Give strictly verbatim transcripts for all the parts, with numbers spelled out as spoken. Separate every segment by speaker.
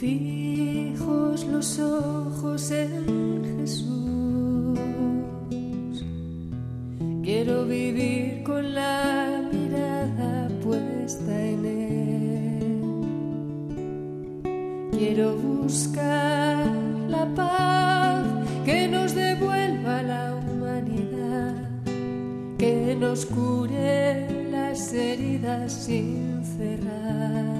Speaker 1: Fijos los ojos en Jesús, quiero vivir con la mirada puesta en Él. Quiero buscar la paz que nos devuelva la humanidad, que nos cure las heridas sin cerrar.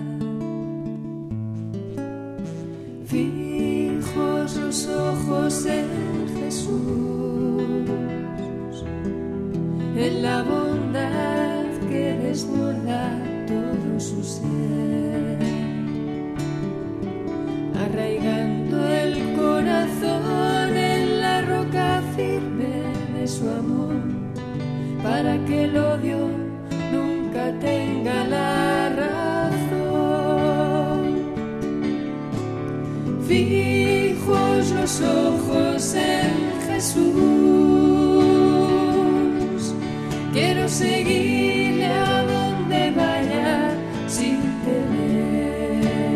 Speaker 1: Fijos los ojos en Jesús, en la bondad que desborda todo su ser, arraigando el corazón en la roca firme de su amor, para que el odio nunca tenga la razón. Fijos los ojos en Jesús, quiero seguirle a donde vaya sin temer,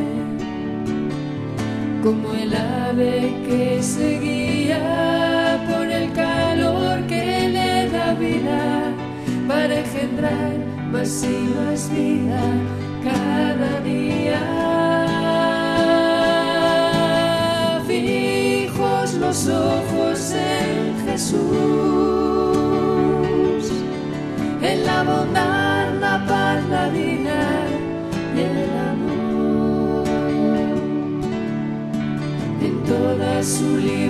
Speaker 1: como el ave que seguía por el calor que le da vida, para engendrar más y más vida cada día. Fijos los ojos en Jesús, en la bondad, la paz, la vida y el amor, en toda su libertad.